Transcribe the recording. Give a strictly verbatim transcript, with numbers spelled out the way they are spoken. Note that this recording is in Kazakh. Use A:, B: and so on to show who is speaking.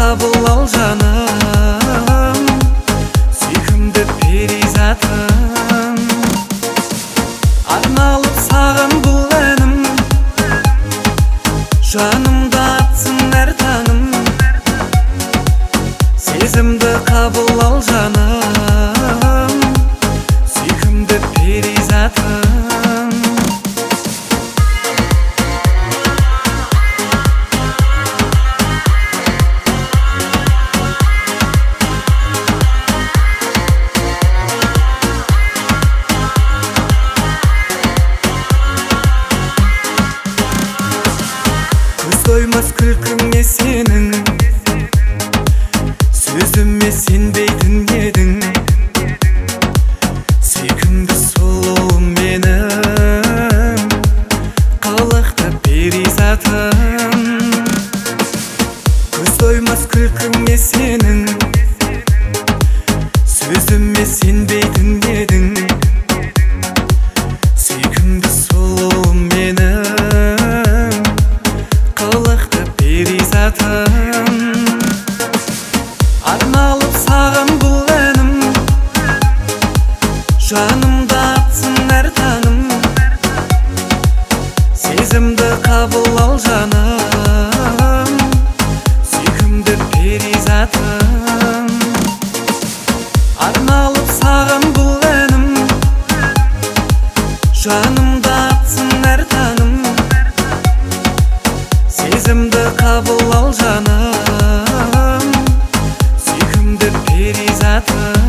A: қабыл ал жаным, сүйкімді перизатым. Арналып саған бұл әнім, жанымда атсын әр таным. Сезімді қабыл ал жаным, сүйкімді перизатым. Тоймас күлкіңе сенің, сөзіме сенбейтін едің. Сүйкімді сұлуым менің, қалықты перизатым. Көз тоймас күлкіңе сенің, сөзіме сенбейтін едің. Сүйкімді сұлуым менің, арналып саған бұл әнім, жанымда атсын әр таным. Сезімді қабыл ал жаным, сүйкімді перизатым. Арналып саған бұл әнім, жанымда атсын әр таным. Сезімді қабыл ал жаным, сүйкімді перизатым.